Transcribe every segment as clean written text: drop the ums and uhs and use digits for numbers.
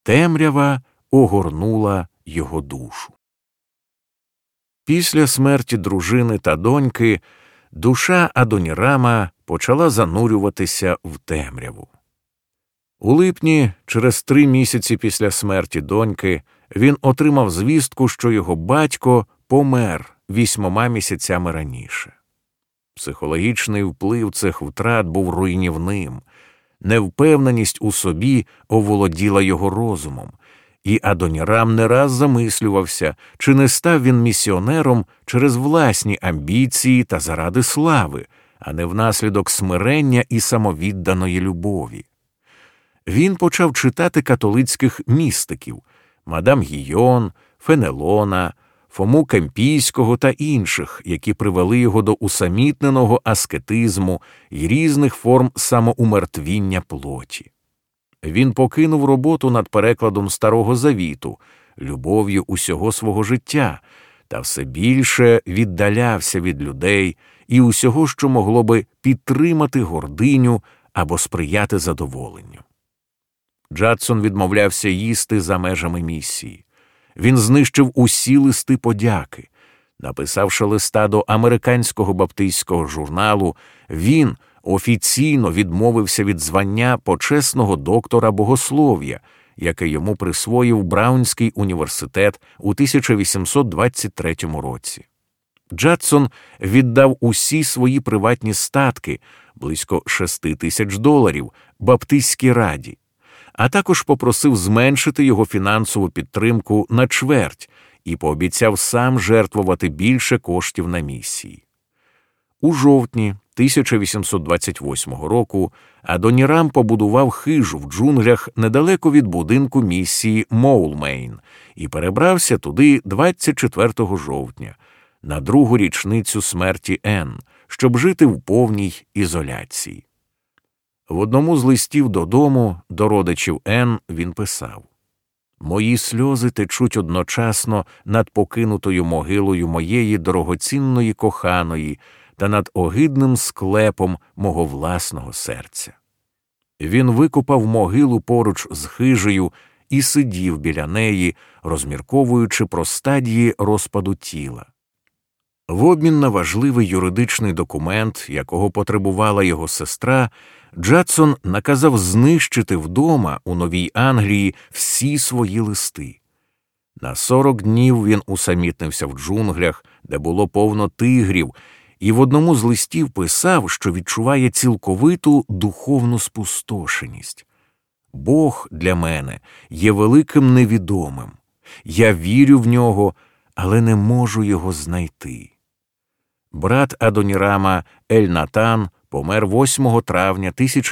Темрява огорнула його душу. Після смерті дружини та доньки душа Адонірама почала занурюватися в темряву. У липні, через 3 місяці після смерті доньки, він отримав звістку, що його батько помер 8 місяцями раніше. Психологічний вплив цих втрат був руйнівним. Невпевненість у собі оволоділа його розумом, і Адонірам не раз замислювався, чи не став він місіонером через власні амбіції та заради слави, а не внаслідок смирення і самовідданої любові. Він почав читати католицьких містиків – мадам Гійон, Фенелона, Фому Кемпійського та інших, які привели його до усамітненого аскетизму і різних форм самоумертвіння плоті. Він покинув роботу над перекладом Старого Завіту, любов'ю усього свого життя, та все більше віддалявся від людей і усього, що могло би підтримати гординю або сприяти задоволенню. Джадсон відмовлявся їсти за межами місії. Він знищив усі листи подяки. Написавши листа до американського баптистського журналу, він офіційно відмовився від звання почесного доктора богослов'я, яке йому присвоїв Браунський університет у 1823 році. Джадсон віддав усі свої приватні статки, близько $6,000, Баптистській раді, а також попросив зменшити його фінансову підтримку на чверть і пообіцяв сам жертвувати більше коштів на місії. У жовтні 1828 року Адонірам побудував хижу в джунглях недалеко від будинку місії Моулмейн і перебрався туди 24 жовтня, на 2-гу річницю смерті Енн, щоб жити в повній ізоляції. В одному з листів додому, до родичів Енн, він писав: «Мої сльози течуть одночасно над покинутою могилою моєї дорогоцінної коханої та над огидним склепом мого власного серця». Він викопав могилу поруч з хижею і сидів біля неї, розмірковуючи про стадії розпаду тіла. В обмін на важливий юридичний документ, якого потребувала його сестра, Джадсон наказав знищити вдома у Новій Англії всі свої листи. На 40 днів він усамітнився в джунглях, де було повно тигрів, і в одному з листів писав, що відчуває цілковиту духовну спустошеність. «Бог для мене є великим невідомим. Я вірю в нього, але не можу його знайти». Брат Адонірама Ель-Натан помер 8 травня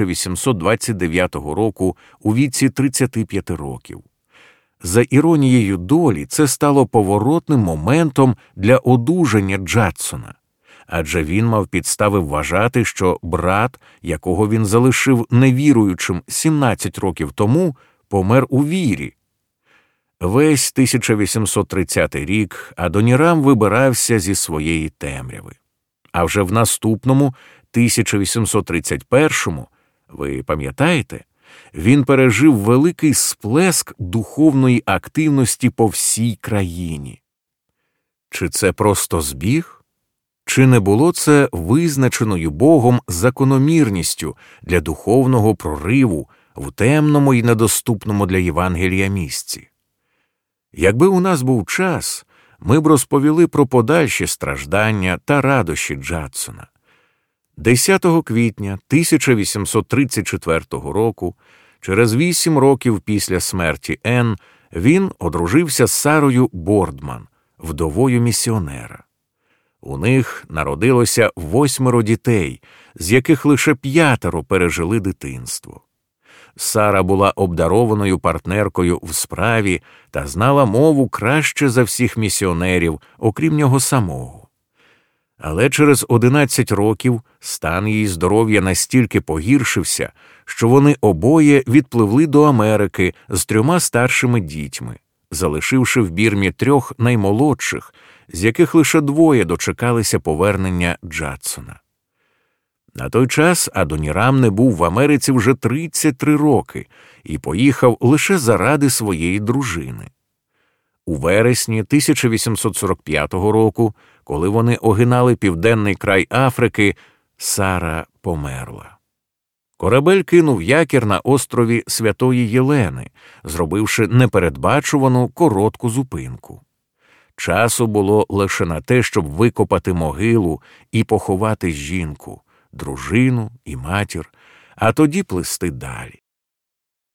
1829 року у віці 35 років. За іронією долі, це стало поворотним моментом для одужання Джадсона, адже він мав підстави вважати, що брат, якого він залишив невіруючим 17 років тому, помер у вірі. Весь 1830 рік Адонірам вибирався зі своєї темряви. А вже в наступному, 1831-му, ви пам'ятаєте, він пережив великий сплеск духовної активності по всій країні. Чи це просто збіг? Чи не було це визначеною Богом закономірністю для духовного прориву в темному і недоступному для Євангелія місці? Якби у нас був час, ми б розповіли про подальші страждання та радощі Джадсона. 10 квітня 1834 року, через 8 років після смерті Енн, він одружився з Сарою Бордман, вдовою місіонера. У них народилося 8 дітей, з яких лише 5 пережили дитинство. Сара була обдарованою партнеркою в справі та знала мову краще за всіх місіонерів, окрім нього самого. Але через 11 років стан її здоров'я настільки погіршився, що вони обоє відпливли до Америки з 3 старшими дітьми, залишивши в Бірмі 3 наймолодших, з яких лише 2 дочекалися повернення Джадсона. На той час Адонірам не був в Америці вже 33 роки і поїхав лише заради своєї дружини. У вересні 1845 року, коли вони огинали південний край Африки, Сара померла. Корабель кинув якір на острові Святої Єлени, зробивши непередбачувану коротку зупинку. Часу було лише на те, щоб викопати могилу і поховати жінку, дружину і матір, а тоді плисти далі.